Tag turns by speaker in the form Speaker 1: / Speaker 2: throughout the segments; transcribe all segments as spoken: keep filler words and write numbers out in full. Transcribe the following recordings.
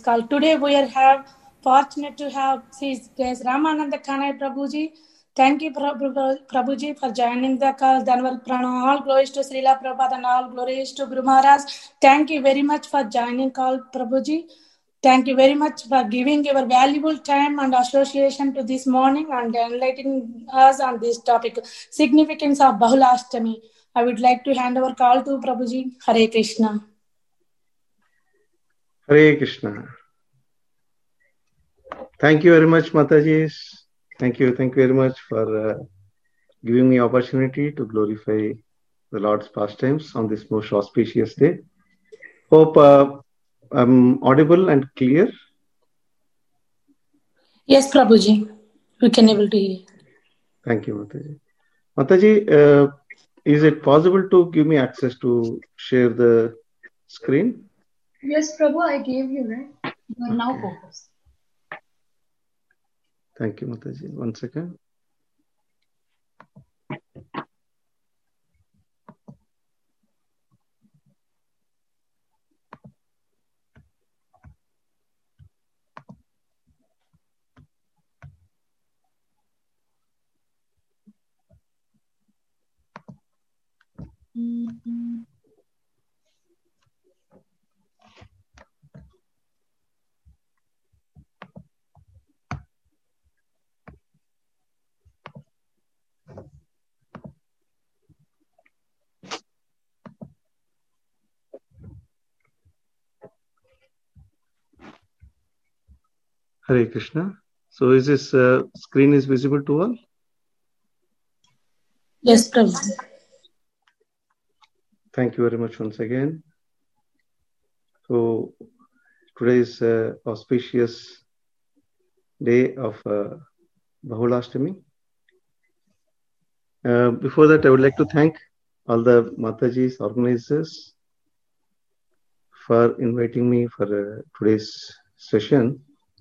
Speaker 1: call. Today we are have fortunate to have Sri Ramananda Kanai Prabhuji. Thank you, Prabhu, Prabhuji, for joining the call. Dhanwar Pranam. All glories to Srila Prabhupada and all glories to Guru Maharaj. Thank you very much for joining call, Prabhuji. Thank you very much for giving your valuable time and association to this morning and enlightening us on this topic, significance of Bahulashtami. I would like to hand over call to Prabhuji. Hare Krishna.
Speaker 2: Hare Krishna. Thank you very much, Mataji. Thank you. Thank you very much for uh, giving me opportunity to glorify the Lord's pastimes on this most auspicious day. Hope uh, I'm audible and clear.
Speaker 1: Yes, Prabhuji. We can able to hear.
Speaker 2: Thank you, Mataji. Mataji, uh, is it possible to give me access to share the screen?
Speaker 3: Yes, Prabhu, I gave you, right? You are okay. Now focused.
Speaker 2: Thank you, Mataji. One second. Mm-hmm. Hare Krishna. So is this uh, screen is visible to all?
Speaker 1: Yes, Prabhu.
Speaker 2: Thank you very much once again. So today is uh, auspicious day of uh, Bahulashtami. Uh, before that, I would like to thank all the Mataji's organizers for inviting me for uh, today's session.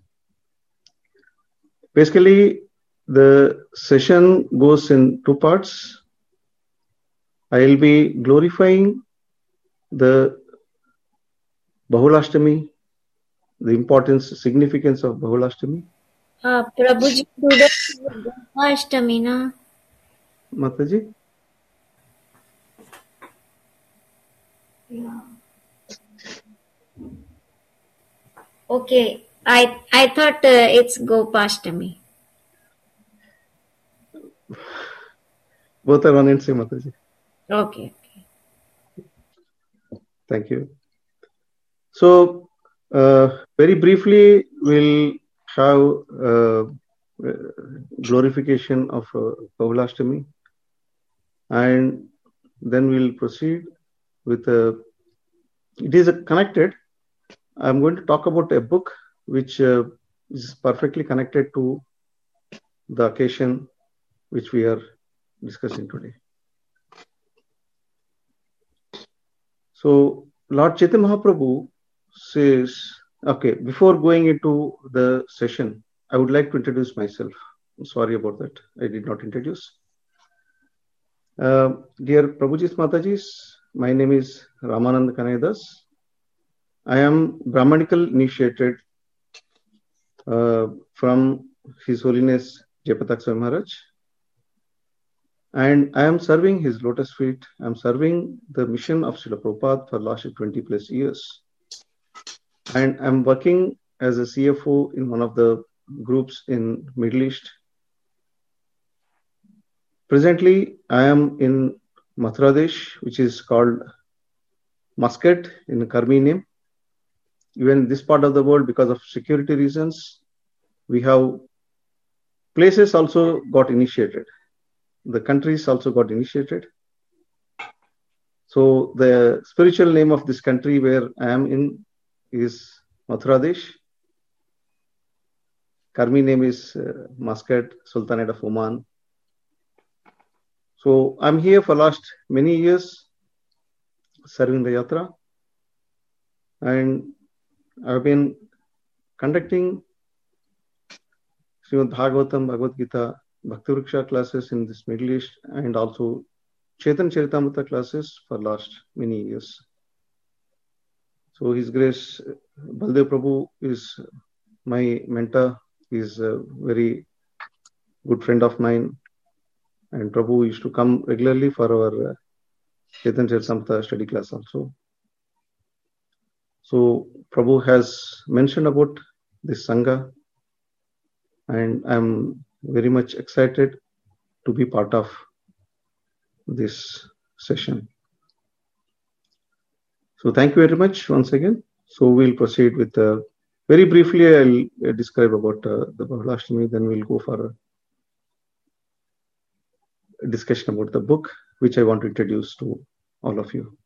Speaker 2: Basically, the session goes in two parts. I will be glorifying the Bahulashtami, the importance, significance of Bahulashtami.
Speaker 4: Uh, Prabhuji, today is Gopashtami, na?
Speaker 2: Mataji?
Speaker 4: Yeah. Okay, I I thought uh, it's Gopashtami.
Speaker 2: Both are one and same, Mataji.
Speaker 4: Okay. okay.
Speaker 2: Thank you. So, uh, very briefly, we'll have uh, glorification of uh, Bahulashtami, and then we'll proceed with a. It is a connected. I'm going to talk about a book which uh, is perfectly connected to the occasion which we are discussing today. So, Lord Chaitanya Mahaprabhu says, okay, before going into the session, I would like to introduce myself. I'm sorry about that. I did not introduce. Uh, dear Prabhujis Matajis, my name is Ramananda Kanai. I am Brahmanical initiated uh, from His Holiness Jayapatak Swami Maharaj. And I am serving his lotus feet. I am serving the mission of Srila Prabhupada for the last twenty plus years. And I'm working as a C F O in one of the groups in Middle East. Presently, I am in Mathura Desh, which is called Muscat in Karmi name. Even this part of the world, because of security reasons, we have places also got initiated. The countries also got initiated. So the spiritual name of this country where I am in is Mathura Desh. Karmi name is uh, Muscat, Sultanate of Oman. So I'm here for last many years serving the Yatra. And I've been conducting Srimad Bhagavatam, Bhagavad Gita, Bhakti Vriksha classes in this Middle East and also Chaitanya Charitamrita classes for last many years. So His Grace Baldev Prabhu is my mentor. He is a very good friend of mine, and Prabhu used to come regularly for our uh, Chaitanya Charitamrita study class also. So Prabhu has mentioned about this Sangha, and I'm very much excited to be part of this session. So thank you very much once again. So we'll proceed with, uh, very briefly I'll uh, describe about uh, the Bahulashtami, then we'll go for a discussion about the book, which I want to introduce to all of you.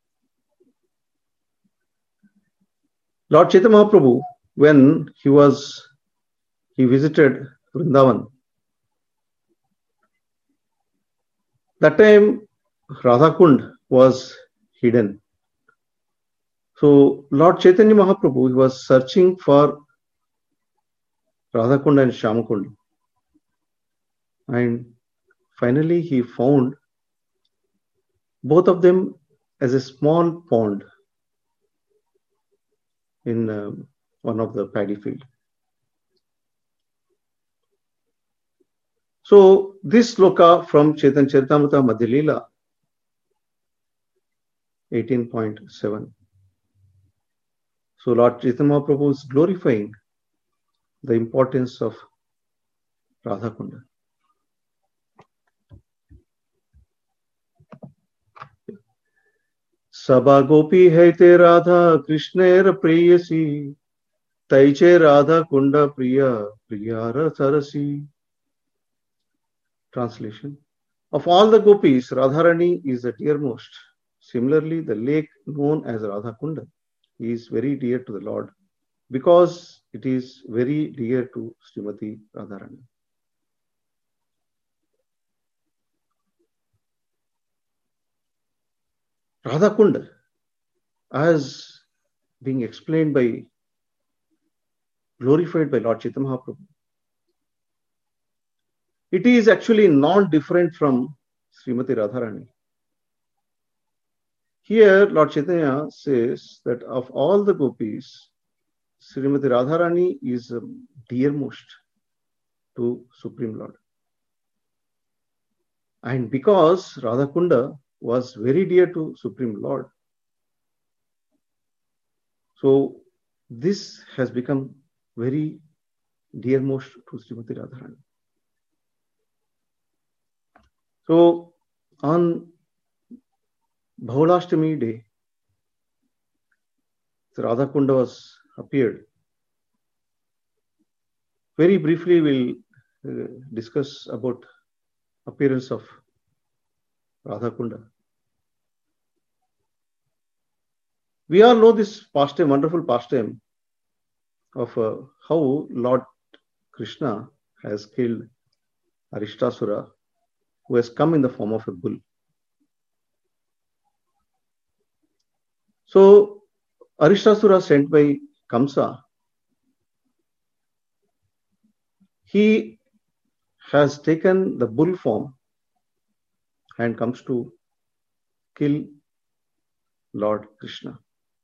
Speaker 2: Lord Chaitanya Mahaprabhu, when he was, he visited Vrindavan, that time Radhakund was hidden. So Lord Chaitanya Mahaprabhu, he was searching for Radhakund and Shyamakund, and finally he found both of them as a small pond in uh, one of the paddy field. So this sloka from Chaitanya Charitamrita Madhya Leela eighteen point seven. So Lord Chaitanya Mahaprabhu is glorifying the importance of Radhakunda. Sabha gopi haite Radha Krishner preyasi taiche Radha Kunda priya priyara sarasi. Translation: of all the gopis, Radharani is the dearmost. Similarly, the lake known as Radhakunda is very dear to the Lord because it is very dear to Srimati Radharani. Radhakunda, as being explained by, glorified by Lord Chaitanya Mahaprabhu, it is actually not different from Srimati Radharani. Here, Lord Chaitanya says that of all the gopis, Srimati Radharani is um, dearmost to Supreme Lord. And because Radhakunda was very dear to Supreme Lord, so this has become very dearmost to Srimati Radharani. So on Bahulashtami day, Radhakunda was appeared. Very briefly, we'll uh, discuss about appearance of Radhakunda. We all know this pastime, wonderful pastime of uh, how Lord Krishna has killed Arishtasura, who has come in the form of a bull. So Arishtasura, sent by Kamsa, he has taken the bull form and comes to kill Lord Krishna.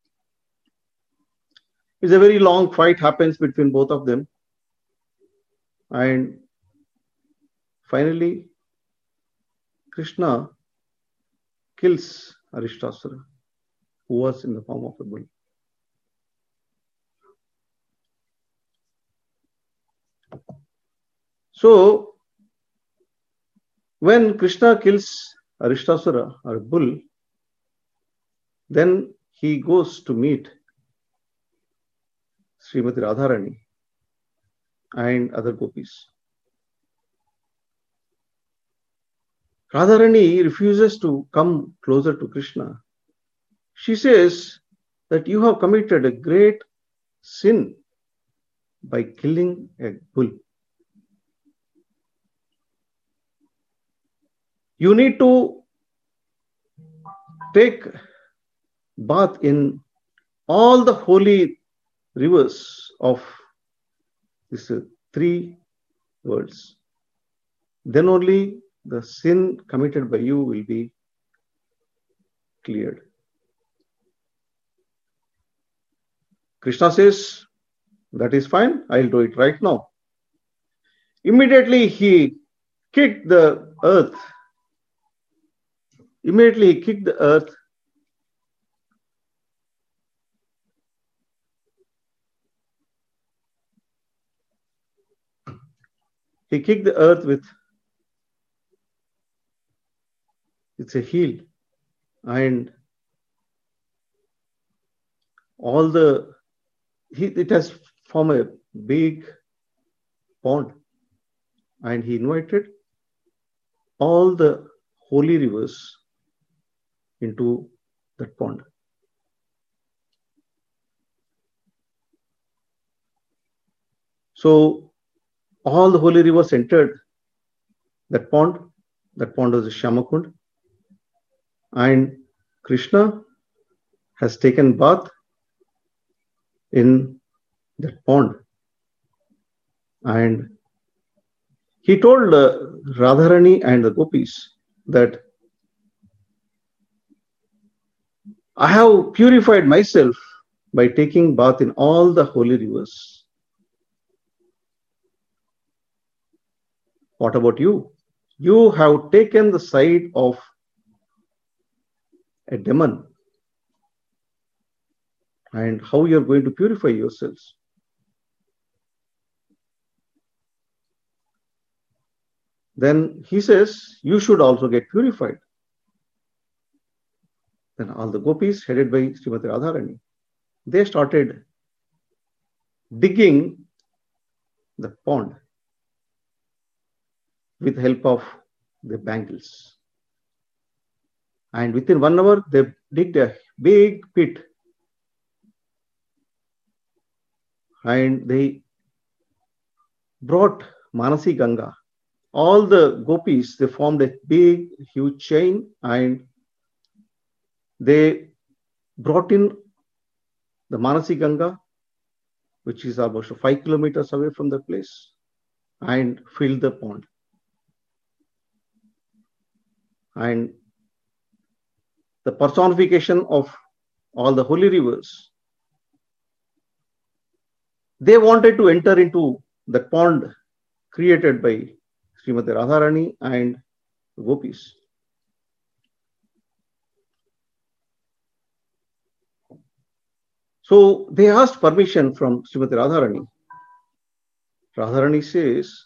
Speaker 2: It's a very long fight happens between both of them, and finally Krishna kills Arishtasura, who was in the form of a bull. So when Krishna kills Arishtasura or bull, then he goes to meet Srimati Radharani and other gopis. Radharani refuses to come closer to Krishna. She says that you have committed a great sin by killing a bull. You need to take bath in all the holy rivers of these uh, three words. Then only the sin committed by you will be cleared. Krishna says, that is fine, I'll do it right now. Immediately he kicked the earth. Immediately he kicked the earth. He kicked the earth with it's a heel, and all the he, it has formed a big pond, and he invited all the holy rivers into that pond. So all the holy rivers entered that pond. That pond was Shyamakund, and Krishna has taken bath in that pond, and he told uh, Radharani and the gopis that I have purified myself by taking bath in all the holy rivers. What about you? You have taken the side of a demon, and how you are going to purify yourselves. Then he says, you should also get purified. Then all the gopis, headed by Srimati Radharani, they started digging the pond with the help of the bangles. And within one hour, they digged a big pit. And they brought Manasi Ganga. All the gopis, they formed a big, huge chain, and they brought in the Manasi Ganga, which is almost five kilometers away from the place, and filled the pond. And the personification of all the holy rivers, they wanted to enter into the pond created by Srimati Radharani and gopis. So they asked permission from Srimati Radharani. Radharani says,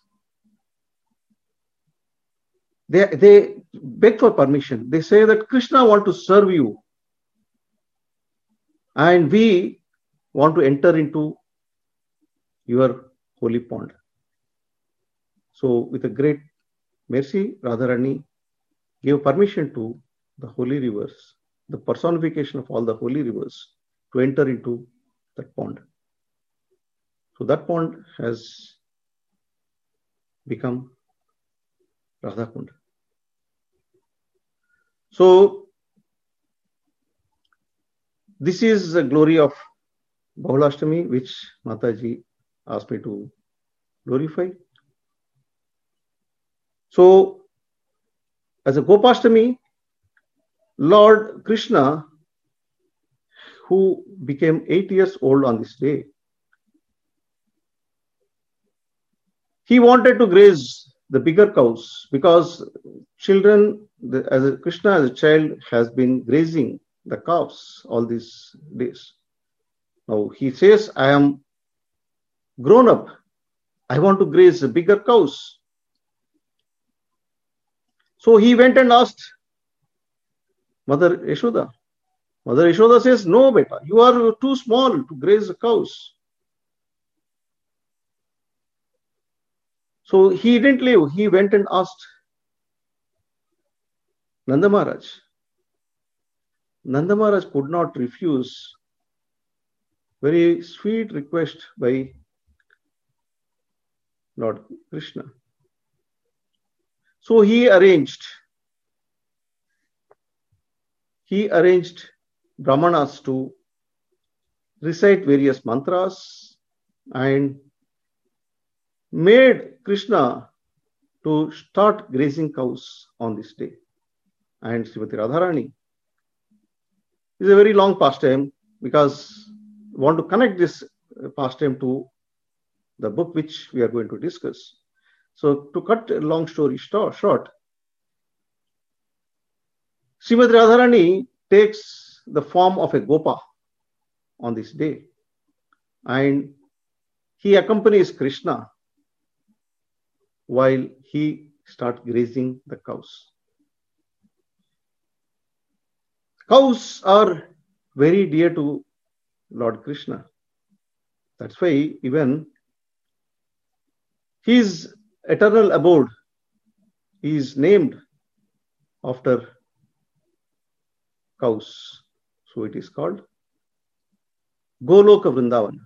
Speaker 2: they, they beg for permission. They say that Krishna wants to serve you, and we want to enter into your holy pond. So with a great mercy, Radharani gave permission to the holy rivers, the personification of all the holy rivers, to enter into that pond. So that pond has become Radhakund. So this is the glory of Bahulashtami, which Mataji asked me to glorify. So as a Gopashtami, Lord Krishna, who became eight years old on this day, he wanted to graze the bigger cows, because children, the, as a, Krishna as a child has been grazing the calves all these days. Now he says, I am grown up. I want to graze the bigger cows. So he went and asked Mother Yashoda. Mother Yashoda says, no, beta, you are too small to graze the cows. So he didn't leave. He went and asked Nanda Maharaj. Nanda Maharaj could not refuse very sweet request by Lord Krishna. So he arranged, he arranged Brahmanas to recite various mantras and made Krishna to start grazing cows on this day. And Srimati Radharani is a very long pastime, because want to connect this pastime to the book which we are going to discuss. So to cut a long story short, Srimati Radharani takes the form of a Gopa on this day, and he accompanies Krishna while he starts grazing the cows. Cows are very dear to Lord Krishna. That's why even his eternal abode is named after cows. So it is called Goloka Vrindavan.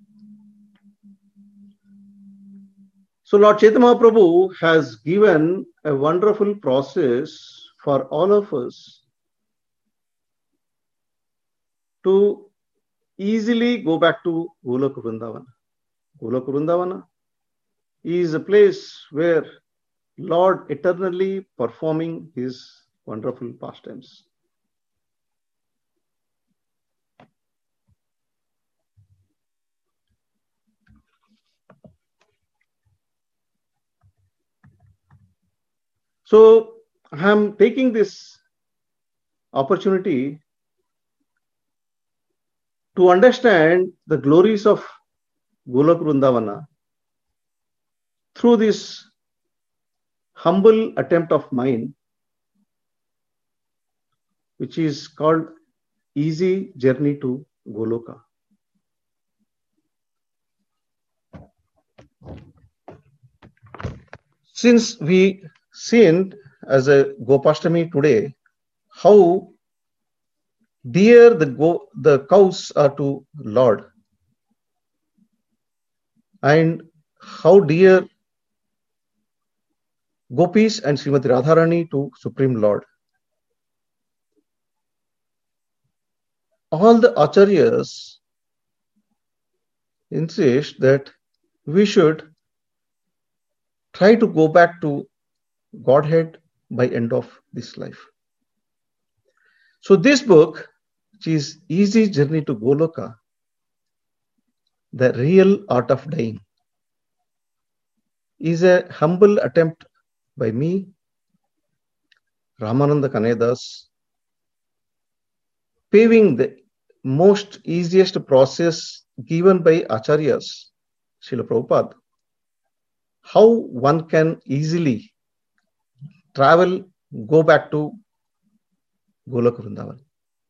Speaker 2: So Lord Chaitanya Mahaprabhu has given a wonderful process for all of us to easily go back to Goloka Vrindavana. Goloka Vrindavana is a place where Lord eternally performing his wonderful pastimes. So I am taking this opportunity to understand the glories of Goloka Vrindavana through this humble attempt of mine, which is called Easy Journey to Goloka. Since we seen as a Gopashtami today, how dear the go the cows are to Lord, and how dear Gopis and Srimati Radharani to Supreme Lord. All the acharyas insist that we should try to go back to Godhead by end of this life. So this book, which is Easy Journey to Goloka, the real art of dying, is a humble attempt by me, Ramananda Kanaidas, paving the most easiest process given by Acharyas, Srila Prabhupada, how one can easily travel, go back to Goloka Vrindavan.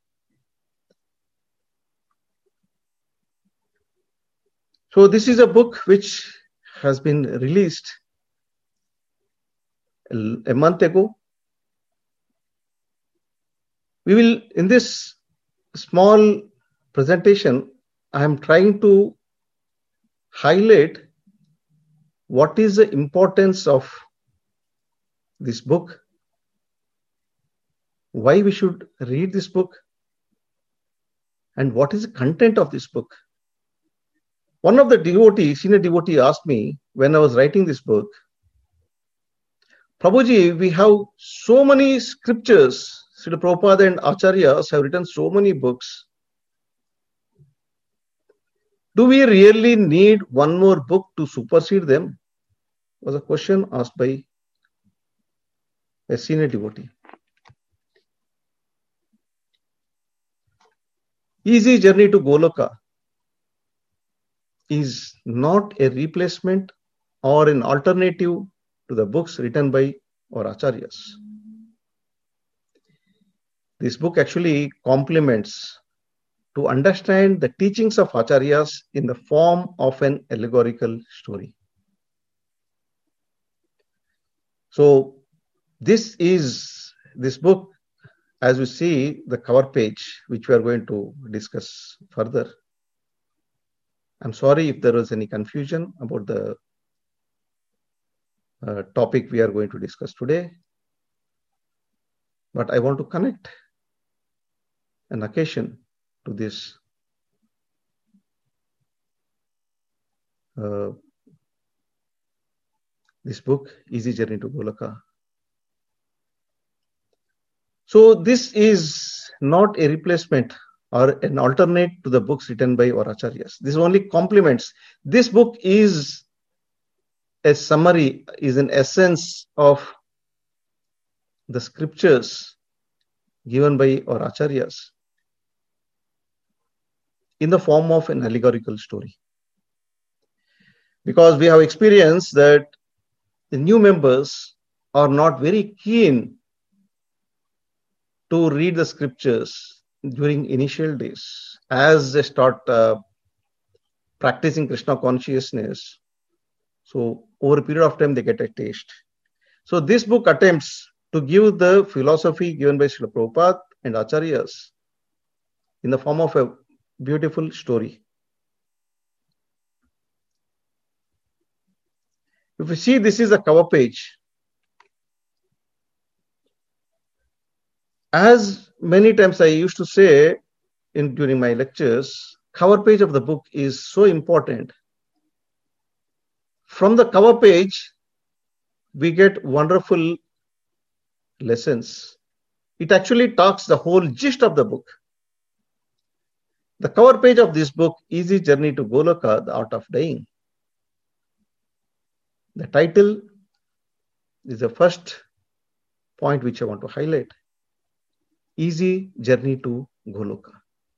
Speaker 2: So this is a book which has been released a month ago. We will, in this small presentation, I am trying to highlight what is the importance of this book, why we should read this book, and what is the content of this book. One of the devotees, senior devotee, asked me when I was writing this book, Prabhuji, we have so many scriptures. Srila Prabhupada and Acharyas have written so many books. Do we really need one more book to supersede them? Was a question asked by a senior devotee. Easy Journey to Goloka is not a replacement or an alternative to the books written by our Acharyas. This book actually complements to understand the teachings of Acharyas in the form of an allegorical story. So this is this book, as we see the cover page, which we are going to discuss further. I'm sorry if there was any confusion about the uh, topic we are going to discuss today, but I want to connect an occasion to this uh, this book, Easy Journey to Goloka. So this is not a replacement or an alternate to the books written by our acharyas. This only complements. This book is a summary, is an essence of the scriptures given by our acharyas in the form of an allegorical story. Because we have experienced that the new members are not very keen to read the scriptures during initial days. As they start uh, practicing Krishna consciousness, so over a period of time they get a taste. So this book attempts to give the philosophy given by Srila Prabhupada and acharyas in the form of a beautiful story. If you see, this is a cover page. As many times I used to say in during my lectures, cover page of the book is so important. From the cover page, we get wonderful lessons. It actually talks the whole gist of the book. The cover page of this book, Easy Journey to Goloka, The Art of Dying. The title is the first point which I want to highlight. Easy Journey to Goloka.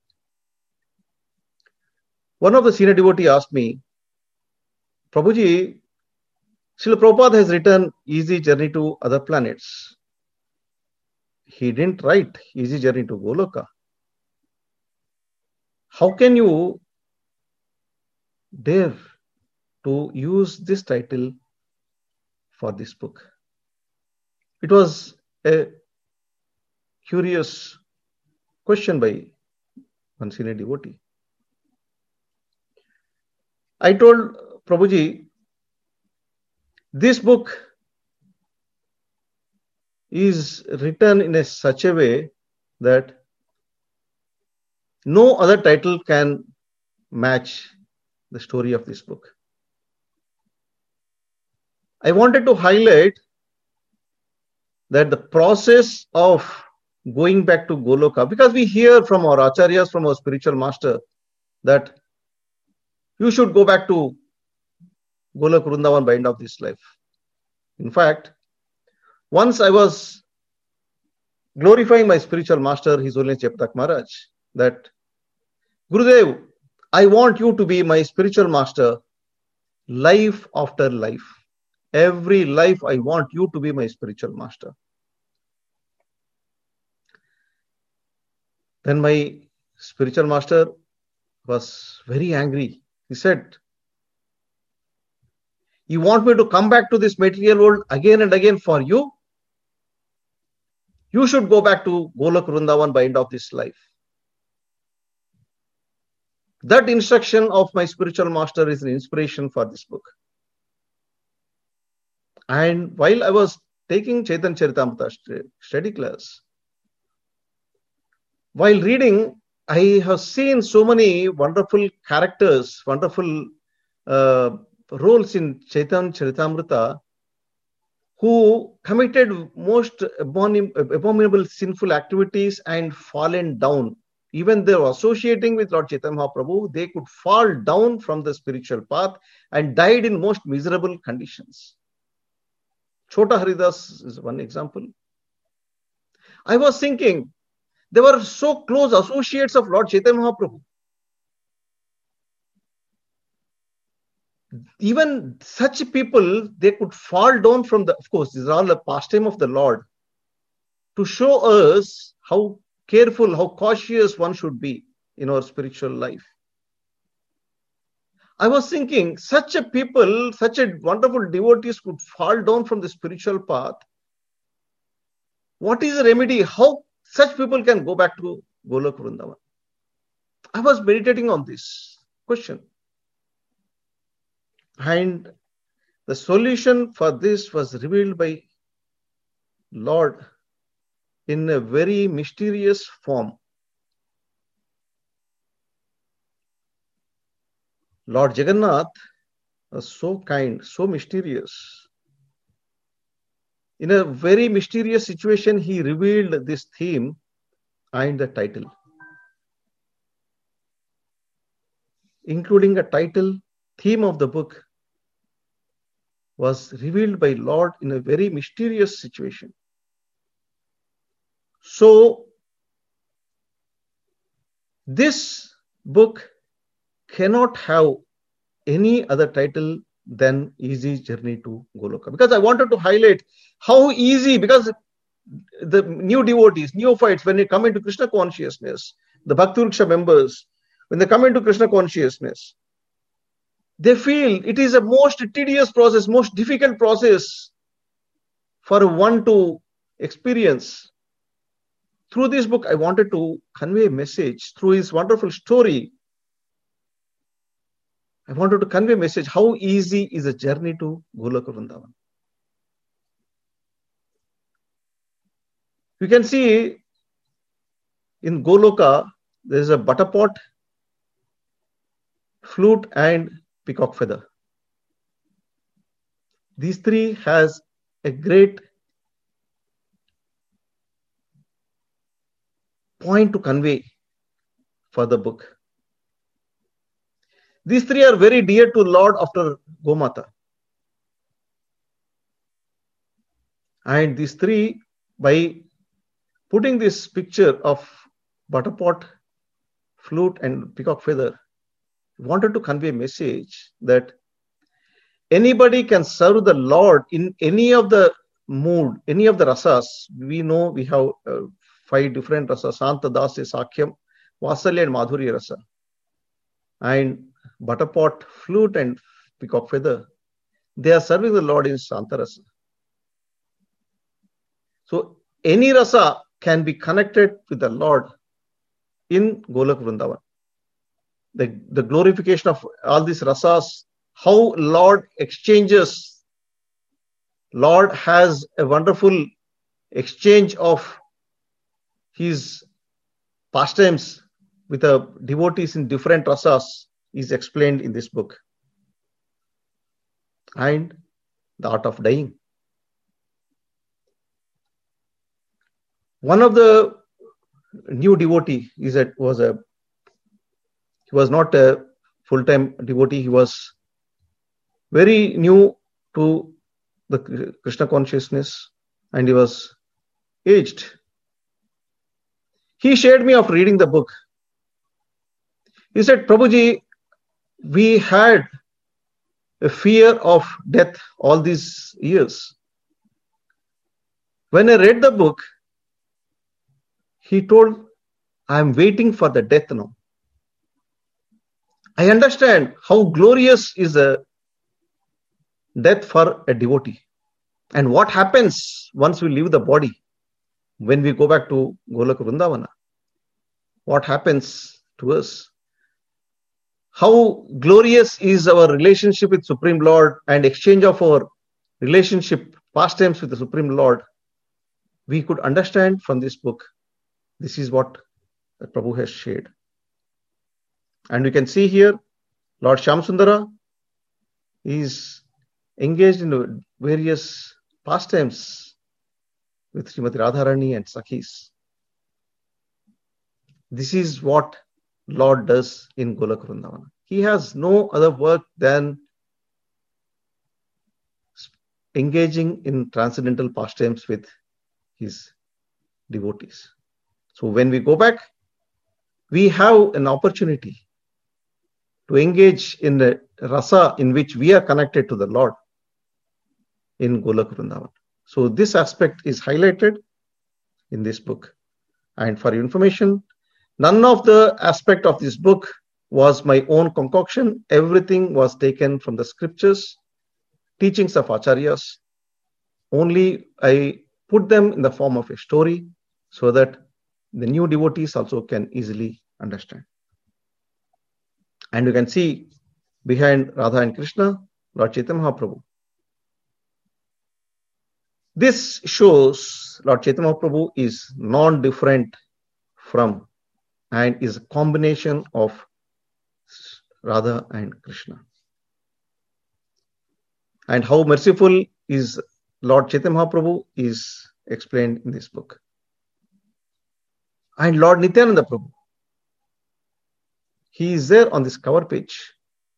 Speaker 2: One of the senior devotees asked me, Prabhuji, Srila Prabhupada has written Easy Journey to Other Planets. He didn't write Easy Journey to Goloka. How can you dare to use this title for this book? It was a curious question by one senior devotee. I told Prabhuji, this book is written in a such a way that no other title can match the story of this book. I wanted to highlight that the process of going back to Goloka, because we hear from our acharyas, from our spiritual master, that you should go back to Golok Vrindavan by end of this life. In fact, once I was glorifying my spiritual master, His Holiness Jayapataka Maharaj, that Gurudev, I want you to be my spiritual master life after life. Every life I want you to be my spiritual master. Then my spiritual master was very angry. He said, you want me to come back to this material world again and again for you? You should go back to Golok Vrindavan by end of this life. That instruction of my spiritual master is an inspiration for this book. And while I was taking Chaitanya Charitamrita study class, while reading, I have seen so many wonderful characters, wonderful uh, roles in Chaitanya Charitamrita who committed most abominable sinful activities and fallen down. Even they were associating with Lord Chaitanya Mahaprabhu, they could fall down from the spiritual path and died in most miserable conditions. Chota Haridas is one example. I was thinking, they were so close associates of Lord Chaitanya Mahaprabhu. Even such people, they could fall down from the, of course, this is all a pastime of the Lord, to show us how careful, how cautious one should be in our spiritual life. I was thinking, such a people, such a wonderful devotees could fall down from the spiritual path. What is the remedy? How such people can go back to Golok Vrindavan? I was meditating on this question. And the solution for this was revealed by Lord in a very mysterious form. Lord Jagannath was so kind, so mysterious. In a very mysterious situation, he revealed this theme and the title. including a title, theme of the book, was revealed by Lord in a very mysterious situation. So, this book cannot have any other title than Easy Journey to Goloka. Because I wanted to highlight how easy, because the new devotees, neophytes, when they come into Krishna consciousness, the Bhakti Vriksha members, when they come into Krishna consciousness, they feel it is a most tedious process, most difficult process for one to experience. Through this book, I wanted to convey a message. Through his wonderful story, I wanted to convey a message how easy is a journey to Goloka Vrindavan. You can see in Goloka, there is a butter pot, flute, and peacock feather. These three has a great point to convey for the book. These three are very dear to Lord after Gomata. And these three, by putting this picture of butterpot, flute, and peacock feather, wanted to convey a message that anybody can serve the Lord in any of the mood, any of the rasas. We know we have uh, five different rasas: Santa, Dasi, Sakhyam, Vasalya, and Madhurya rasa. And butterpot, flute, and peacock feather, they are serving the Lord in Santa rasa. So any rasa can be connected with the Lord in Golok Vrindavan. The, the glorification of all these rasas, how Lord exchanges. Lord has a wonderful exchange of his pastimes with the devotees in different rasas is explained in this book. And the art of dying. One of the new devotee is that was a he was not a full-time devotee. He was very new to the Krishna consciousness, and he was aged. He shared me of reading the book. He said, Prabhuji, we had a fear of death all these years. When I read the book, he told, I am waiting for the death now. I understand how glorious is a death for a devotee. And what happens once we leave the body, when we go back to Golok Vrindavana? What happens to us? How glorious is our relationship with Supreme Lord and exchange of our relationship, pastimes with the Supreme Lord. We could understand from this book. This is what Prabhu has shared. And we can see here, Lord Shyamsundara is engaged in various pastimes with Srimati Radharani and Sakhis. This is what Lord does in Golok Vrindavana. He has no other work than engaging in transcendental pastimes with his devotees. So when we go back, we have an opportunity to engage in the rasa in which we are connected to the Lord in Golok Vrindavan. So this aspect is highlighted in this book. And for your information, none of the aspect of this book was my own concoction. Everything was taken from the scriptures, teachings of acharyas. Only I put them in the form of a story so that the new devotees also can easily understand. And you can see behind Radha and Krishna, Lord Chaitanya Mahaprabhu. This shows Lord Chaitanya Mahaprabhu is non-different from and is a combination of Radha and Krishna. And how merciful is Lord Chaitanya Mahaprabhu is explained in this book. And Lord Nityananda Prabhu, he is there on this cover page.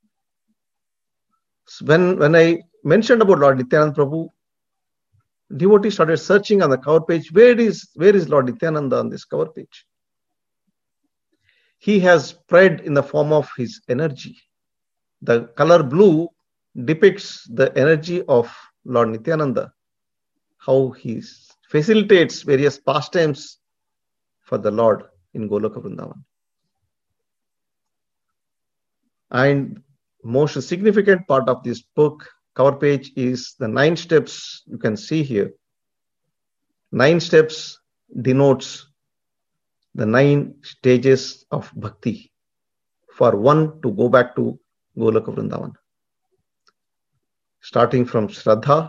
Speaker 2: So when, when I mentioned about Lord Nityananda Prabhu, devotees started searching on the cover page. Where is, where is Lord Nityananda on this cover page? He has spread in the form of his energy. The color blue depicts the energy of Lord Nityananda, how he facilitates various pastimes for the Lord in Goloka Vrindavan. And most significant part of this book, cover page, is the nine steps you can see here. Nine steps denotes the nine stages of bhakti for one to go back to Goloka Vrindavan. Starting from Shraddha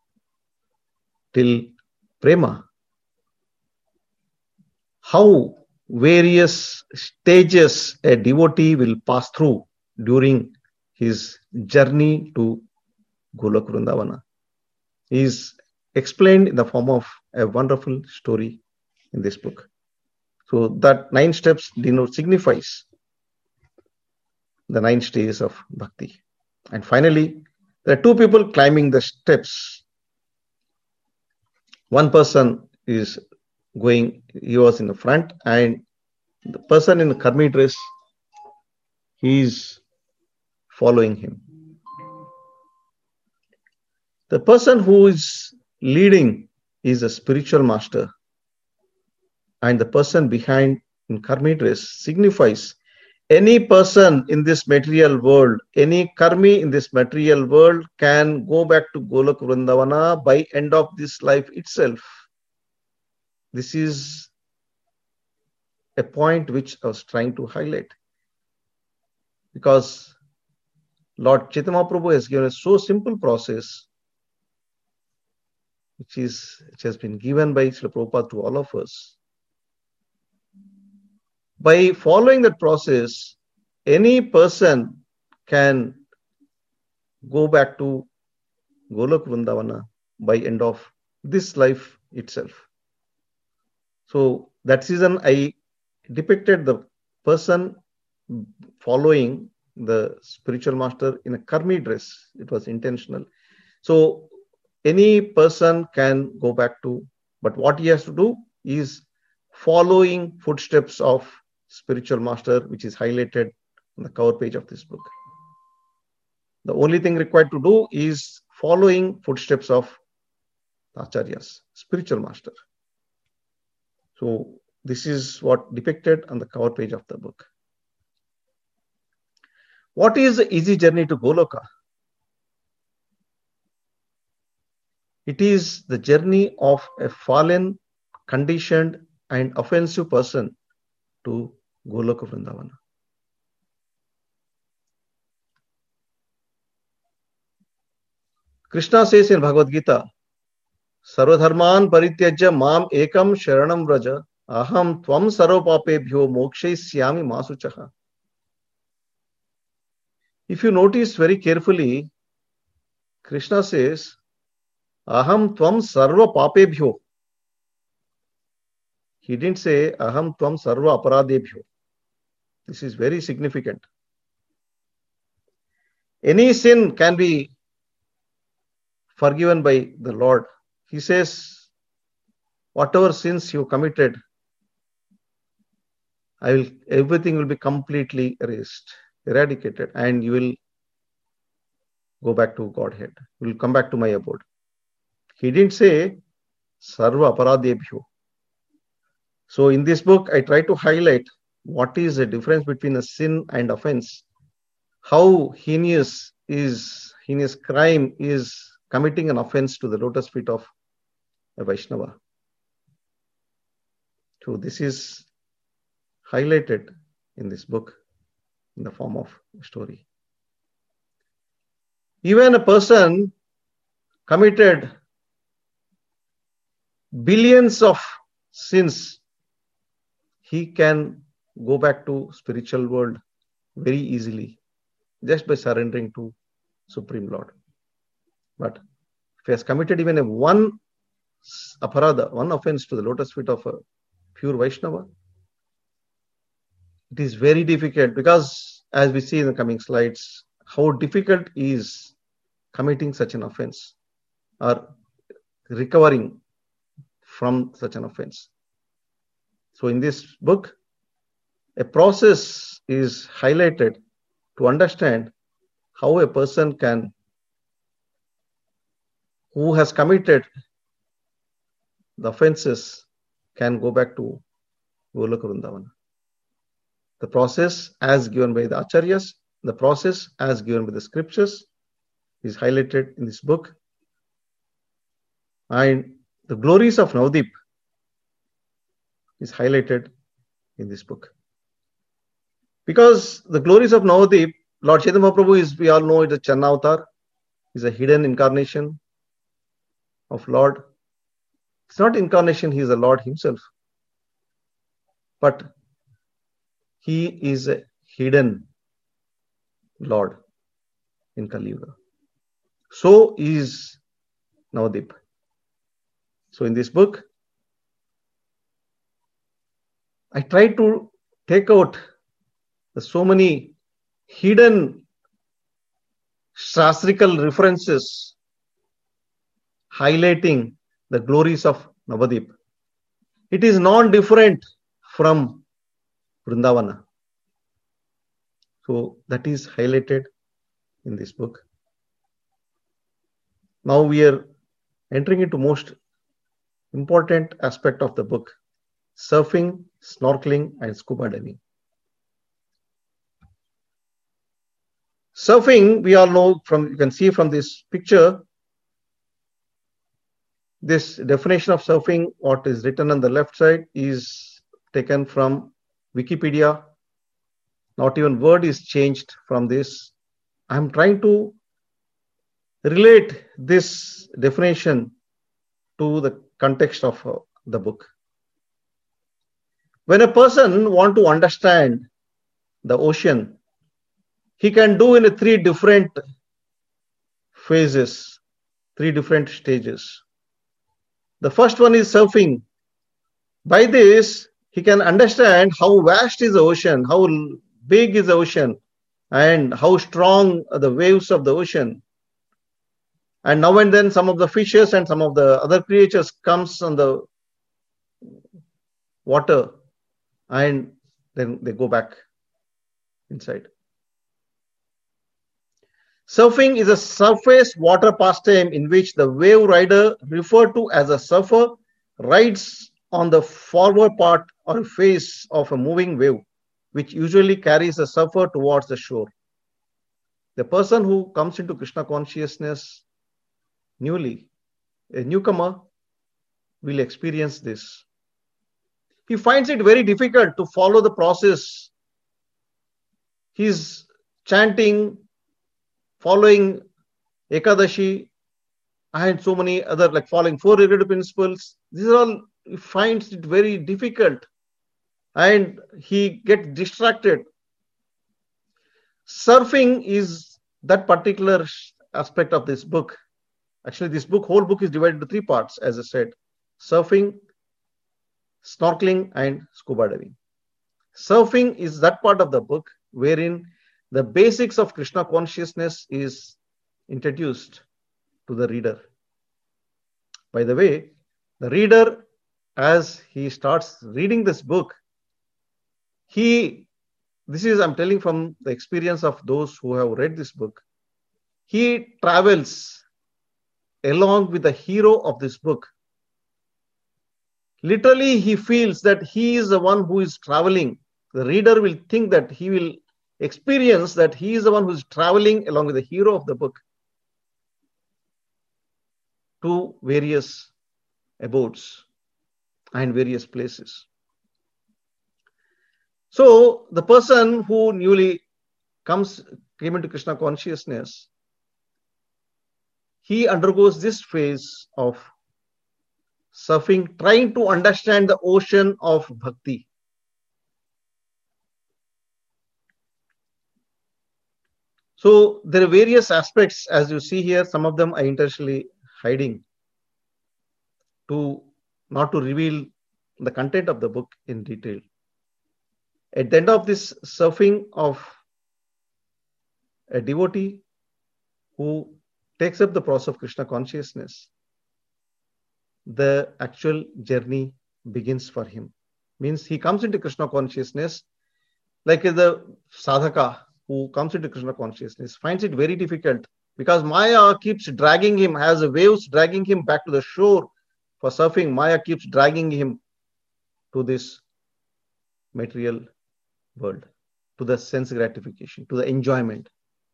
Speaker 2: till Prema. How various stages a devotee will pass through during his journey to Goloka Vrindavana is explained in the form of a wonderful story in this book. So that nine steps denote signifies the nine stages of bhakti. And finally, there are two people climbing the steps. One person is going, he was in the front, and the person in the karmi dress, he is following him. The person who is leading is a spiritual master, and the person behind in karmi dress signifies any person in this material world, any karmi in this material world can go back to Goloka Vrindavana by end of this life itself. This is a point which I was trying to highlight, because Lord Chaitanya Mahaprabhu has given a so simple process, which is which has been given by Srila Prabhupada to all of us. By following that process, any person can go back to Goloka Vrindavana by end of this life itself. So that reason I depicted the person following the spiritual master in a karmi dress. It was intentional. So any person can go back to, but what he has to do is following footsteps of spiritual master, which is highlighted on the cover page of this book. The only thing required to do is following footsteps of acharyas, spiritual master. So this is what depicted on the cover page of the book. What is the easy journey to Goloka? It is the journey of a fallen, conditioned, and offensive person to Goloka Vrindavana. Krishna says in Bhagavad Gita, Sarvadharman parityajya mam ekam sharanam vraja aham tvam sarvapapebhyo mokshayisyami masuchaha. If you notice very carefully, Krishna says, aham tvam sarvapapebhyo. He didn't say aham tvam sarva aparadebhyo. This is very significant. Any sin can be forgiven by the Lord. He says, whatever sins you committed, I will, everything will be completely erased, eradicated, and you will go back to Godhead. You will come back to my abode. He didn't say sarva aparadebhyo. So in this book, I try to highlight what is the difference between a sin and offense. How heinous is, heinous crime is committing an offense to the lotus feet of a Vaishnava. So this is highlighted in this book in the form of a story. Even a person committed billions of sins, he can go back to spiritual world very easily just by surrendering to Supreme Lord. But if he has committed even a one aparada, one offense to the lotus feet of a pure Vaishnava, it is very difficult, because as we see in the coming slides, how difficult is committing such an offense or recovering from such an offense. So in this book, a process is highlighted to understand how a person can, who has committed the offenses, can go back to Goloka Vrindavana. The process as given by the Acharyas, the process as given by the scriptures is highlighted in this book. And the glories of Navadip is highlighted in this book. Because the glories of Navadip, Lord Chaitanya Mahaprabhu is, we all know, it's a Channa-avatar, is a hidden incarnation of Lord. It's not incarnation, he is the Lord himself. But he is a hidden Lord in Kali Yuga. So is Navadip. So in this book, I try to take out the so many hidden shastrical references highlighting the glories of Navadip. It is non-different from Vrindavana. So that is highlighted in this book. Now we are entering into most important aspect of the book: surfing, snorkeling, and scuba diving. Surfing, we all know from, you can see from this picture, this definition of surfing, what is written on the left side, is taken from Wikipedia. Not even word is changed from this. I'm trying to relate this definition to the context of uh, the book. When a person wants to understand the ocean, he can do in a three different phases, three different stages. The first one is surfing. By this, he can understand how vast is the ocean, how big is the ocean, and how strong are the waves of the ocean. And now and then some of the fishes and some of the other creatures comes on the water, and then they go back inside. Surfing is a surface water pastime in which the wave rider, referred to as a surfer, rides on the forward part or face of a moving wave, which usually carries the surfer towards the shore. The person who comes into Krishna consciousness newly, a newcomer, will experience this. He finds it very difficult to follow the process. He's chanting, following Ekadashi, and so many other, like following four regulative principles. These are all, he finds it very difficult, and he gets distracted. Surfing is that particular aspect of this book. Actually, this book, whole book is divided into three parts, as I said: surfing, snorkeling, and scuba diving. Surfing is that part of the book wherein the basics of Krishna consciousness is introduced to the reader. By the way, the reader, as he starts reading this book, he, this is, I'm telling from the experience of those who have read this book, he travels along with the hero of this book. Literally, he feels that he is the one who is traveling. The reader will think that he will experience that he is the one who is traveling along with the hero of the book to various abodes and various places. So the person who newly comes came into Krishna consciousness, he undergoes this phase of surfing, trying to understand the ocean of bhakti. So there are various aspects, as you see here. Some of them are intentionally hiding to not to reveal the content of the book in detail. at the end of this surfing of a devotee who takes up the process of Krishna consciousness, the actual journey begins for him. Means he comes into Krishna consciousness like the sadhaka who comes into Krishna consciousness finds it very difficult because Maya keeps dragging him, as the waves dragging him back to the shore for surfing. Maya keeps dragging him to this material world, to the sense gratification, to the enjoyment.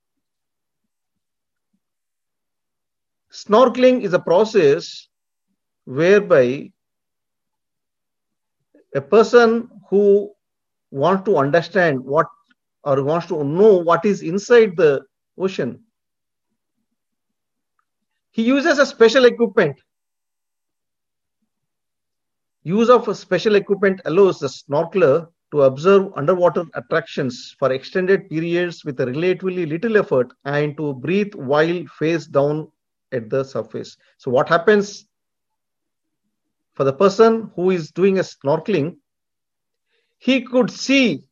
Speaker 2: Snorkeling is a process whereby a person who wants to understand what or wants to know what is inside the ocean, he uses a special equipment. Use of a special equipment allows the snorkeler to observe underwater attractions for extended periods with a relatively little effort and to breathe while face down at the surface. So what happens for the person who is doing a snorkeling, he could see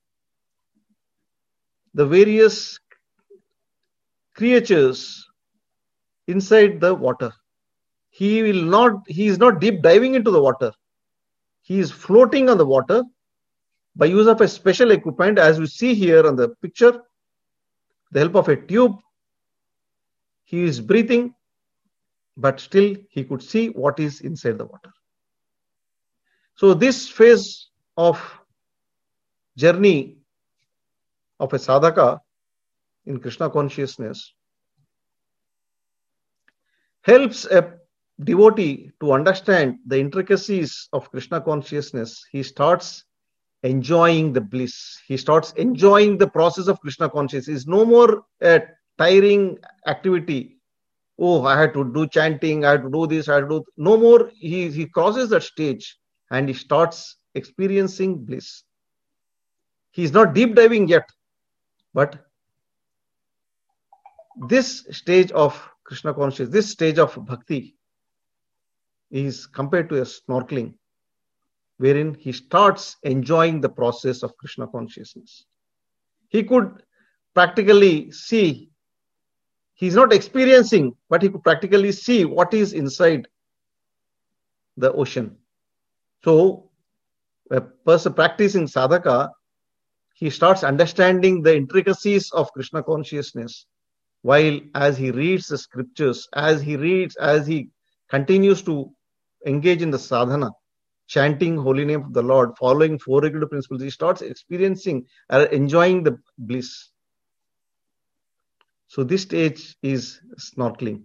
Speaker 2: the various creatures inside the water. He will not, he is not deep diving into the water. He is floating on the water by use of a special equipment, as you see here on the picture, the help of a tube. He is breathing, but still he could see what is inside the water. So this phase of journey of a sadhaka in Krishna consciousness helps a devotee to understand the intricacies of Krishna consciousness. He starts enjoying the bliss. He starts enjoying the process of Krishna consciousness. It's no more a tiring activity. Oh, I had to do chanting, I had to do this, I had to do... No more. He, he crosses that stage and he starts experiencing bliss. He is not deep diving yet, but this stage of Krishna consciousness, this stage of bhakti is compared to a snorkeling, wherein he starts enjoying the process of Krishna consciousness. He could practically see, he's not experiencing, but he could practically see what is inside the ocean. So, a person practicing sadhaka, he starts understanding the intricacies of Krishna consciousness, while as he reads the scriptures, as he reads, as he continues to engage in the sadhana, chanting holy name of the Lord, following four regular principles, he starts experiencing or enjoying the bliss. So this stage is snorkeling.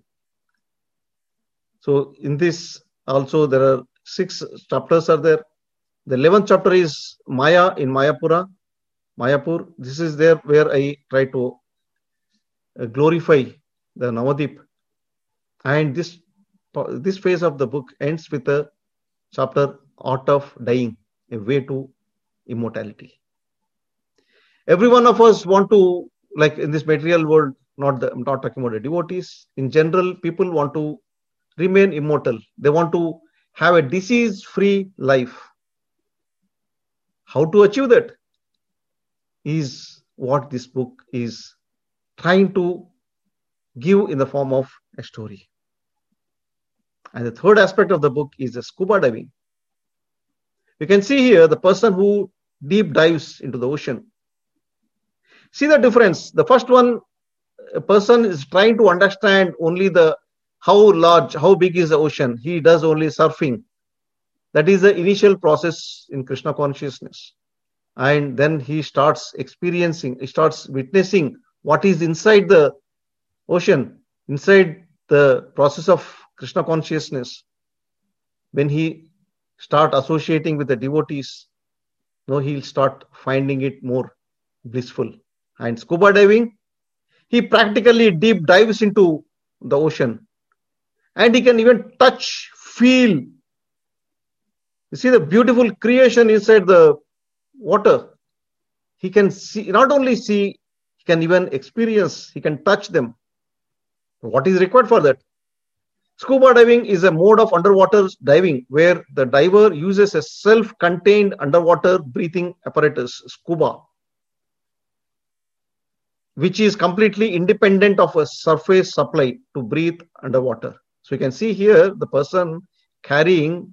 Speaker 2: So in this also there are six chapters are there. The eleventh chapter is Maya in Mayapura. Mayapur. This is there where I try to glorify the Navadip. And this this phase of the book ends with a chapter, Art of Dying, a way to immortality. Every one of us want to, like in this material world, not the, I'm not talking about the devotees. In general, people want to remain immortal. They want to have a disease-free life. How to achieve that is what this book is trying to give in the form of a story. And the third aspect of the book is the scuba diving. You can see here the person who deep dives into the ocean. See the difference. The first one, a person is trying to understand only the how large, how big is the ocean. He does only surfing. That is the initial process in Krishna consciousness. And then he starts experiencing, he starts witnessing what is inside the ocean, inside the process of Krishna consciousness. When he start associating with the devotees, no, he'll start finding it more blissful. And scuba diving, he practically deep dives into the ocean. And he can even touch, feel. You see the beautiful creation inside the water. He can see, not only see, he can even experience, he can touch them. What is required for that? Scuba diving is a mode of underwater diving where the diver uses a self-contained underwater breathing apparatus, scuba, which is completely independent of a surface supply to breathe underwater. So you can see here the person carrying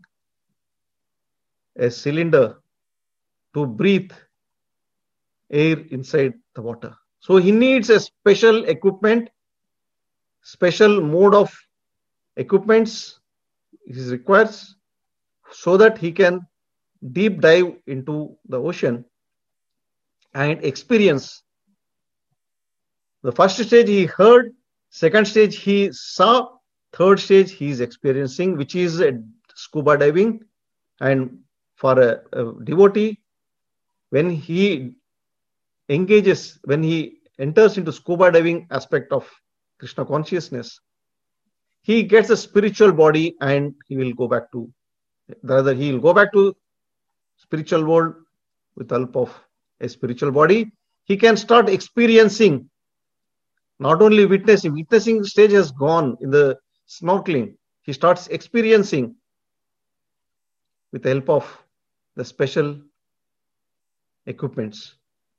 Speaker 2: a cylinder to breathe air inside the water. So he needs a special equipment, special mode of equipments is required so that he can deep dive into the ocean and experience. The first stage he heard, second stage he saw, third stage he is experiencing, which is a scuba diving. And for a, a devotee, when he engages, when he enters into scuba diving aspect of Krishna consciousness, he gets a spiritual body and he will go back to, rather he will go back to spiritual world with the help of a spiritual body. He can start experiencing, not only witnessing, witnessing stage has gone in the snorkeling. He starts experiencing with the help of the special equipments.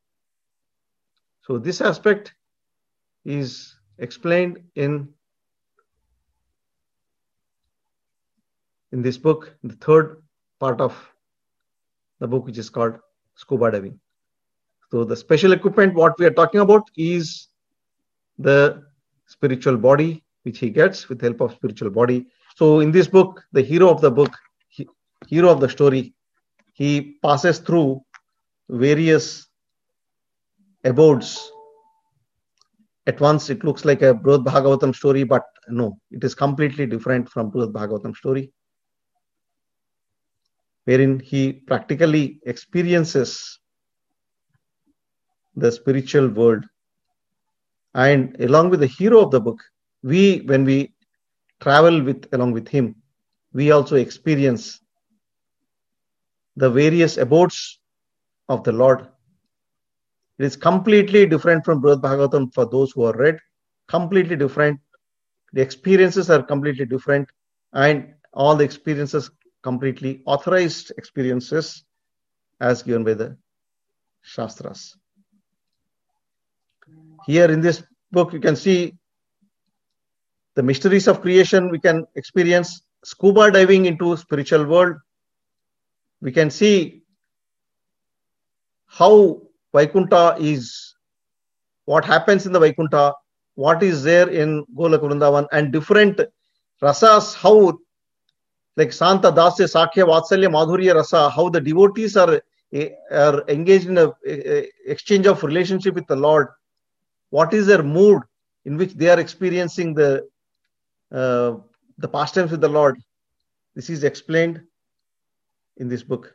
Speaker 2: So this aspect is explained in in this book, the third part of the book, which is called Scuba Diving. So the special equipment what we are talking about is the spiritual body, which he gets with the help of spiritual body. So in this book, the hero of the book, he, hero of the story, he passes through various abodes. At once it looks like a Brihad Bhagavatam story, but no, it is completely different from Brihad Bhagavatam story, wherein he practically experiences the spiritual world. And along with the hero of the book, we, when we travel with along with him, we also experience the various abodes of the Lord. It is completely different from Brihad Bhagavatam for those who are read, completely different. The experiences are completely different, and all the experiences completely authorized experiences as given by the Shastras. Here in this book, you can see the mysteries of creation. We can experience scuba diving into spiritual world. We can see how Vaikuntha is, what happens in the Vaikuntha, what is there in Golak Vrindavan, and different rasas, how like Santa, Dasya, Sakhya, Vatsalya, Madhurya Rasa, how the devotees are, are engaged in a, a exchange of relationship with the Lord. What is their mood in which they are experiencing the uh, the pastimes with the Lord? This is explained in this book.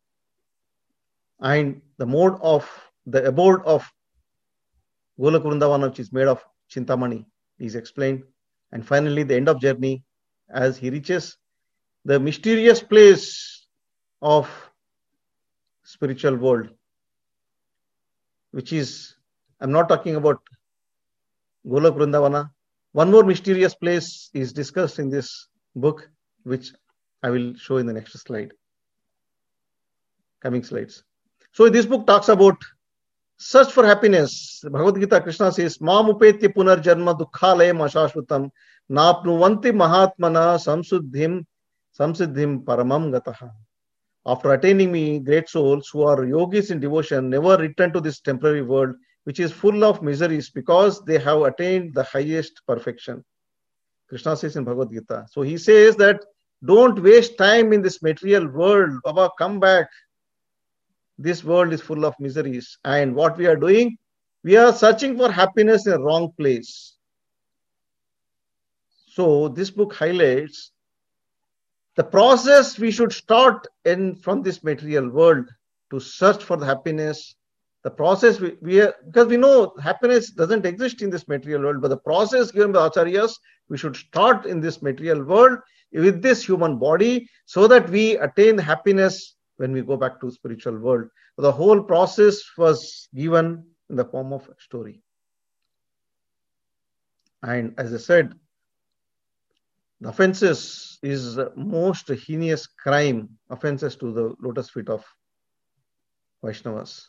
Speaker 2: And the mode of the abode of Golak Vrindavan, which is made of Chintamani, is explained. And finally, the end of journey, as he reaches the mysterious place of spiritual world, which is, I'm not talking about Golak Vrindavana. One more mysterious place is discussed in this book, which I will show in the next slide, coming slides. So this book talks about search for happiness. Bhagavad Gita, Krishna says, Mam upetya punar janma dukkhalayam ashashvatam napnuvanti mahatmana samsuddhim samsiddhim paramam gataha. After attaining me, great souls who are yogis in devotion never return to this temporary world, which is full of miseries, because they have attained the highest perfection. Krishna says in Bhagavad Gita. So he says that don't waste time in this material world. Baba, come back. This world is full of miseries. And what we are doing, we are searching for happiness in a wrong place. So this book highlights the process we should start in from this material world to search for the happiness. The process we, we are, because we know happiness doesn't exist in this material world, but the process given by Acharyas, we should start in this material world with this human body so that we attain happiness when we go back to spiritual world. So the whole process was given in the form of a story. And as I said, The offenses is the most heinous crime, offenses to the lotus feet of Vaishnavas.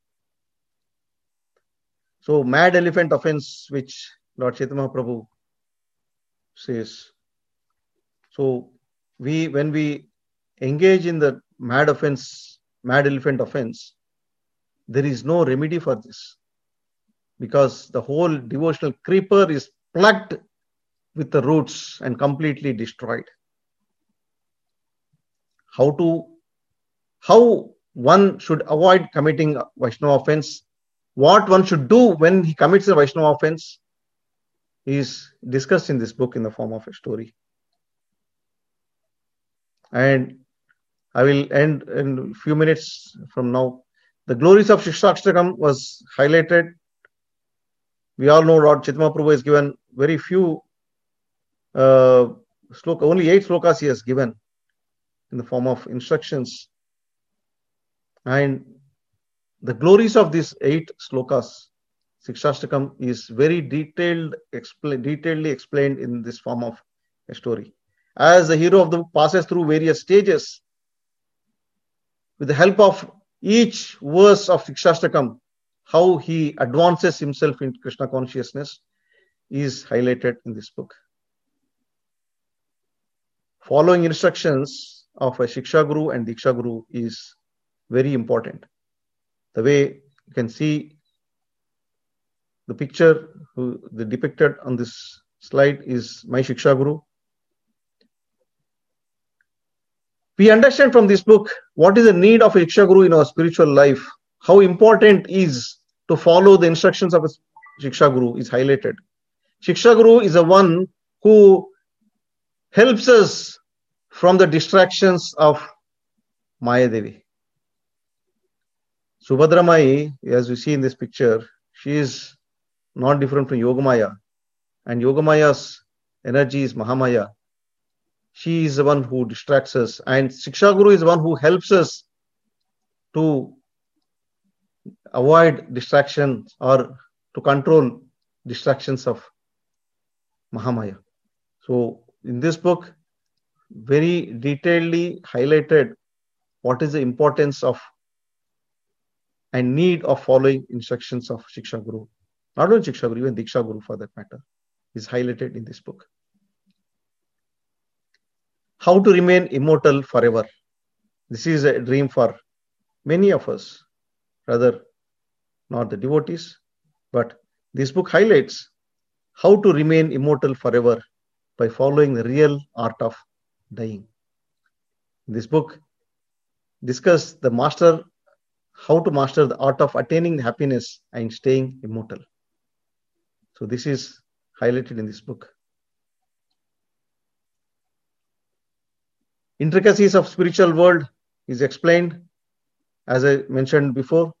Speaker 2: So, mad elephant offense, which Lord Chaitanya Mahaprabhu says. So, we when we engage in the mad offense, mad elephant offense, there is no remedy for this, because the whole devotional creeper is plucked with the roots and completely destroyed. How to, how one should avoid committing Vaishnava offense, what one should do when he commits a Vaishnava offense, is discussed in this book in the form of a story. And I will end in a few minutes from now. The glories of Shikshaashtakam was highlighted. We all know Lord Chaitanya Mahaprabhu has given very few uh, sloka, only eight slokas he has given in the form of instructions. And the glories of these eight slokas, Shikshaashtakam, is very detailed, expl- detailedly explained in this form of a story. As the hero of the book passes through various stages, with the help of each verse of Shikshaashtakam, how he advances himself in Krishna consciousness is highlighted in this book. Following instructions of a Shiksha Guru and Diksha Guru is very important. The way you can see the picture who the depicted on this slide is my Shiksha Guru. We understand from this book what is the need of a Shiksha Guru in our spiritual life. How important is to follow the instructions of a Shiksha Guru is highlighted. Shiksha Guru is the one who helps us from the distractions of Maya Devi. Subhadra Mai, as we see in this picture, she is not different from Yogamaya. And Yogamaya's energy is Mahamaya. She is the one who distracts us. And Shiksha Guru is the one who helps us to avoid distractions or to control distractions of Mahamaya. So in this book, very detailedly highlighted what is the importance of and need of following instructions of Shiksha Guru. Not only Shiksha Guru, even Diksha Guru for that matter, is highlighted in this book. How to remain immortal forever. This is a dream for many of us, rather not the devotees, but this book highlights how to remain immortal forever by following the real art of dying. This book discusses the master, how to master the art of attaining happiness and staying immortal. So this is highlighted in this book. Intricacies of spiritual world is explained, as I mentioned before.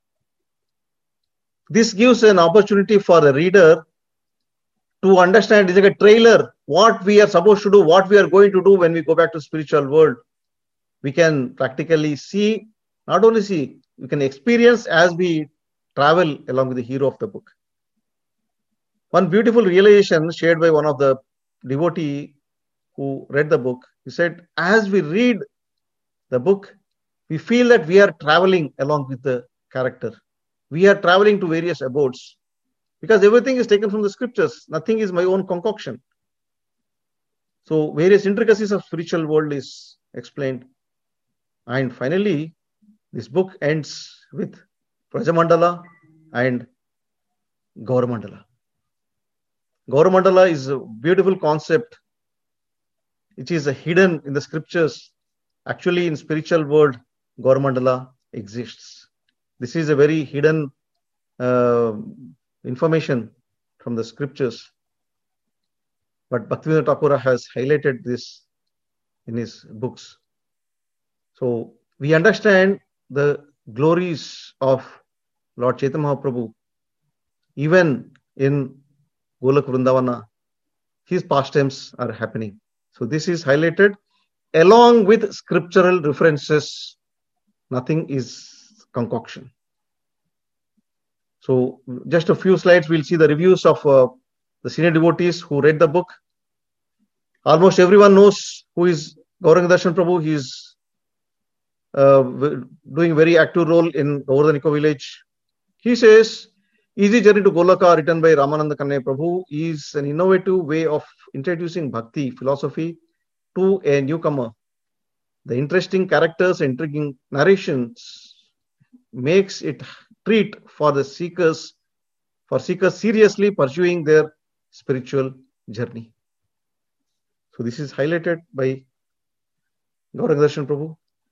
Speaker 2: This gives an opportunity for the reader to understand, it's like a trailer, what we are supposed to do, what we are going to do when we go back to spiritual world. We can practically see, not only see, we can experience as we travel along with the hero of the book. One beautiful realization shared by one of the devotee who read the book, he said, as we read the book, we feel that we are traveling along with the character. We are traveling to various abodes because everything is taken from the scriptures. Nothing is my own concoction. So various intricacies of spiritual world is explained. And finally, this book ends with Brajamandala and Gauramandala. Gauramandala is a beautiful concept which is hidden in the scriptures. Actually, in spiritual world, Gauramandala exists. This is a very hidden uh, information from the scriptures. But Bhaktivinoda Thakur has highlighted this in his books. So we understand the glories of Lord Chaitanya Mahaprabhu. Even in Golak Vrindavana, his pastimes are happening. So this is highlighted along with scriptural references. Nothing is concoction. So just a few slides, we'll see the reviews of uh, the senior devotees who read the book. almost everyone knows who is Gauranga Darshan Prabhu. He is uh, doing very active role in Govardhan Eco Village. He says, Easy Journey to Goloka, written by Ramananda Kannaya Prabhu, is an innovative way of introducing bhakti philosophy to a newcomer. The interesting characters and intriguing narrations makes it treat for the seekers, for seekers seriously pursuing their spiritual journey. So this is highlighted by Gauranga Darshan Prabhu.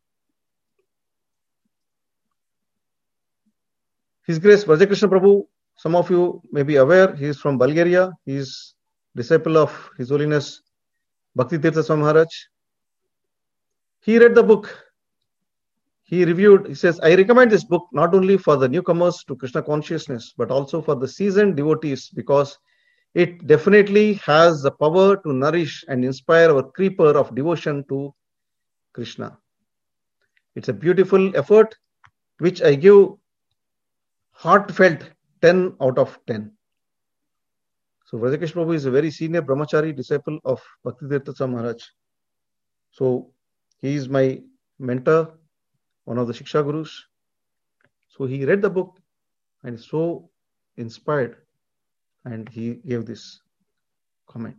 Speaker 2: His Grace Braja Krishna Prabhu, some of you may be aware, he is from Bulgaria. He is disciple of His Holiness Bhakti Tirtha Swami Maharaj. He read the book. He reviewed, he says, I recommend this book not only for the newcomers to Krishna consciousness, but also for the seasoned devotees, because it definitely has the power to nourish and inspire our creeper of devotion to Krishna. It's a beautiful effort, which I give heartfelt ten out of ten. So Braja Krishna Prabhu is a very senior brahmachari disciple of Bhakti Tirtha Swami Maharaj. So he is my mentor, one of the Shiksha Gurus. So he read the book and is so inspired, and he gave this comment.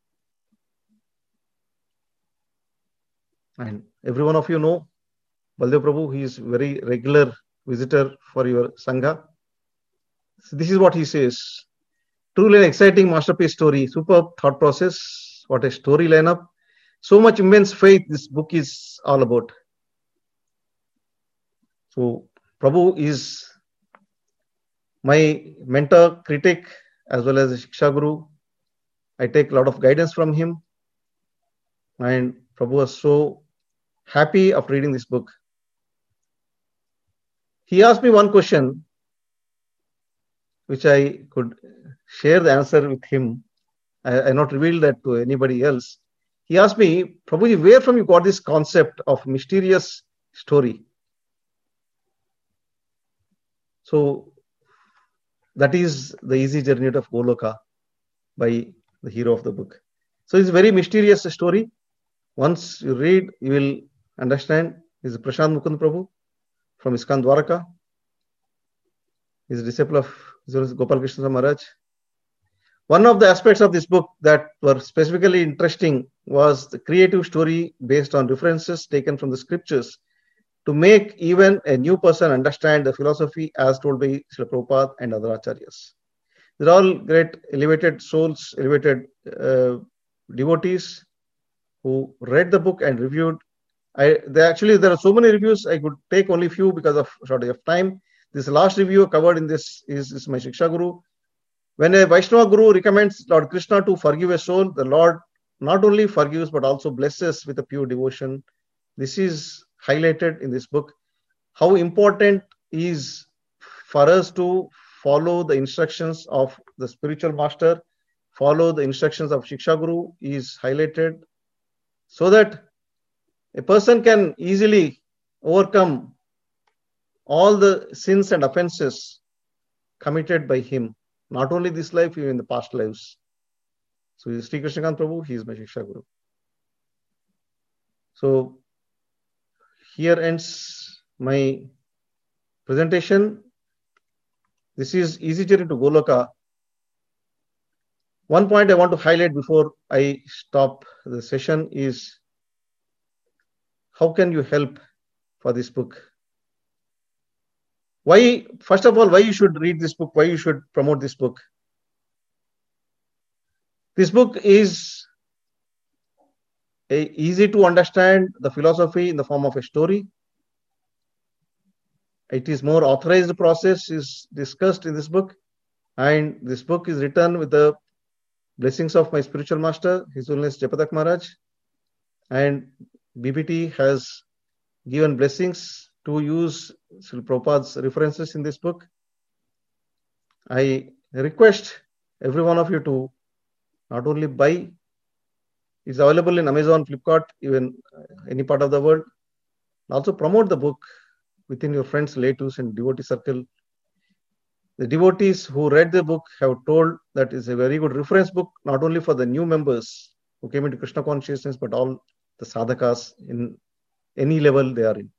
Speaker 2: And every one of you know Baldev Prabhu. He is very regular visitor for your Sangha. So this is what he says. Truly an exciting masterpiece story, superb thought process, what a story lineup. So much immense faith this book is all about. So Prabhu is my mentor, critic, as well as a Shiksha Guru. I take a lot of guidance from him. And Prabhu was so happy after reading this book. He asked me one question, which I could share the answer with him. I, I not revealed that to anybody else. He asked me, Prabhuji, where from you got this concept of mysterious story? So that is the Easy Journey of Goloka by the hero of the book. So it's a very mysterious story. Once you read, you will understand. This is Prashant Mukund Prabhu from ISKCON Dwaraka. He is a disciple of Gopal Krishna Maharaj. One of the aspects of this book that were specifically interesting was the creative story based on references taken from the scriptures to make even a new person understand the philosophy as told by Srila Prabhupada and other acharyas. They're all great elevated souls, elevated uh, devotees who read the book and reviewed. I, they actually, there are so many reviews, I could take only few because of shortage of time. This last review covered in this is, is my Shiksha Guru. When a Vaishnava Guru recommends Lord Krishna to forgive a soul, the Lord not only forgives but also blesses with a pure devotion. This is highlighted in this book. How important is for us to follow the instructions of the spiritual master, follow the instructions of Shiksha Guru is highlighted, so that a person can easily overcome all the sins and offenses committed by him, not only this life, even in the past lives. So he is Sri Krishnakant Prabhu, he is my Shiksha Guru. So here ends my presentation. This is Easy Journey to Goloka. One point I want to highlight before I stop the session is, how can you help for this book? Why, first of all, why you should read this book, why you should promote this book. This book is a, easy to understand the philosophy in the form of a story. It is more authorized process is discussed in this book, and this book is written with the blessings of my spiritual master, His Holiness Japatak Maharaj, and B P T has given blessings to use Srila Prabhupada's references in this book. I request every one of you to not only buy, it's available in Amazon, Flipkart, even any part of the world, also promote the book within your friends, relatives, and devotee circle. The devotees who read the book have told that it's a very good reference book, not only for the new members who who came into Krishna consciousness, but all the sadhakas in any level they are in.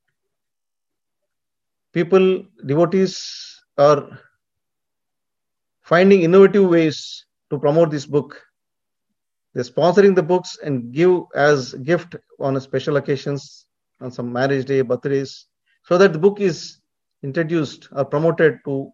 Speaker 2: People, devotees are finding innovative ways to promote this book. They're sponsoring the books and give as gift on a special occasions, on some marriage day, birthdays, so that the book is introduced or promoted to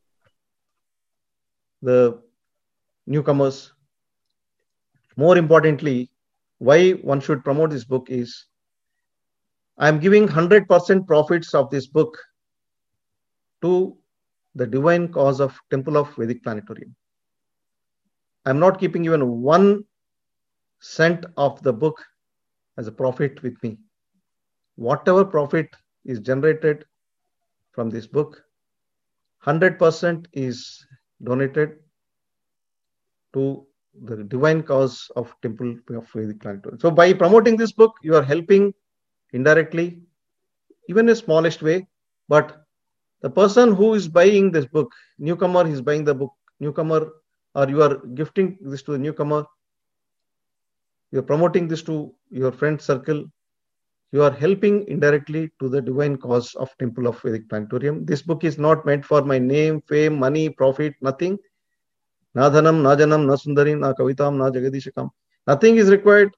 Speaker 2: the newcomers. More importantly, why one should promote this book is, I am giving one hundred percent profits of this book to the divine cause of Temple of Vedic Planetarium. I am not keeping even one cent of the book as a profit with me. Whatever profit is generated from this book, one hundred percent is donated to the divine cause of Temple of Vedic Planetarium. So by promoting this book, you are helping indirectly, even in a smallest way, but the person who is buying this book, newcomer is buying the book, newcomer, or you are gifting this to the newcomer, you are promoting this to your friend circle, you are helping indirectly to the divine cause of Temple of Vedic Planetarium. This book is not meant for my name, fame, money, profit, nothing. Na dhanam, na janam, na sundarim, na kavitam, na jagadishakam. Nothing is required.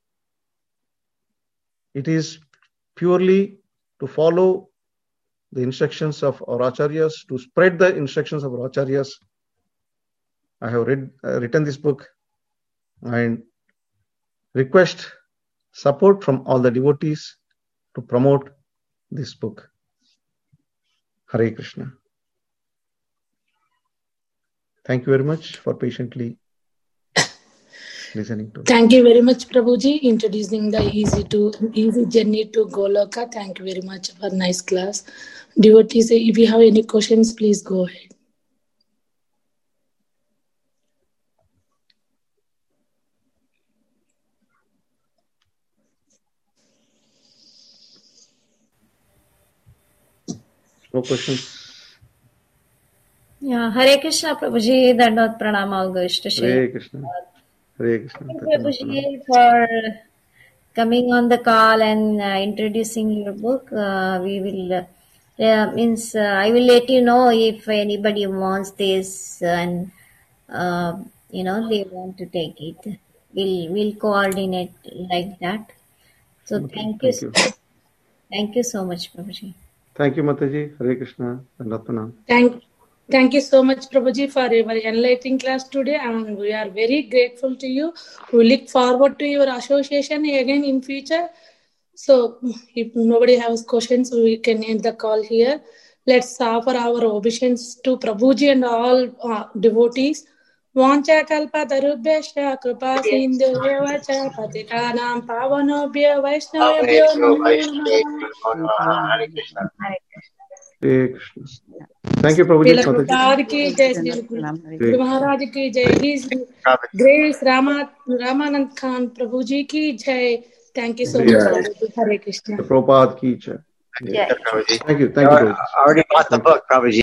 Speaker 2: It is purely to follow the instructions of our acharyas, to spread the instructions of our acharyas. I have read, uh, written this book and request support from all the devotees to promote this book. Hare Krishna. Thank you very much for patiently listening to.
Speaker 1: Thank you very much, Prabhuji, introducing the easy to easy journey to Goloka. Thank you very much for nice class. Devotees, if you have any questions, please go ahead.
Speaker 2: No questions.
Speaker 4: Yeah, Hare Krishna, Prabhuji, Dandot Pranama, August.
Speaker 2: Hare Krishna. Hare Krishna.
Speaker 4: Thank you, Prabhuji, for coming on the call and uh, introducing your book. Uh, we will, uh, uh, means, uh, I will let you know if anybody wants this and, uh, you know, they want to take it. We'll, we'll coordinate like that. So
Speaker 2: Okay,
Speaker 4: thank you.
Speaker 2: thank you.
Speaker 4: Thank you so much, Prabhuji.
Speaker 2: Thank you, Mataji. Hare Krishna. Dandot Pranam.
Speaker 1: Thank, thank you so much, Prabhuji, for your enlightening class today, and we are very grateful to you. We look forward to your association again in future. So, if nobody has questions, we can end the call here. Let's offer our obeisance to Prabhuji and all uh, devotees. Vancha kalpa tarubhyasya kripa sindhuvya cha patitanam pavanobhya vaishnavabhyo namo namaha.
Speaker 5: Hare Krishna.
Speaker 2: Hare Krishna. Thank you, Prabhuji.
Speaker 1: Srila
Speaker 2: Mataji.
Speaker 1: Prabhupada ki jai, Srila Guru Maharaj ki jai, His Grace Rama Ramanand Khan Prabhuji ki jai. Thank you so much,
Speaker 5: Yeah.
Speaker 1: Prabhuji. Hare Krishna.
Speaker 2: Prabhupada ki jai.
Speaker 5: Prabhuji.
Speaker 2: Thank you. Thank you,
Speaker 5: I
Speaker 2: Prabhuji.
Speaker 5: already bought the book, Prabhuji.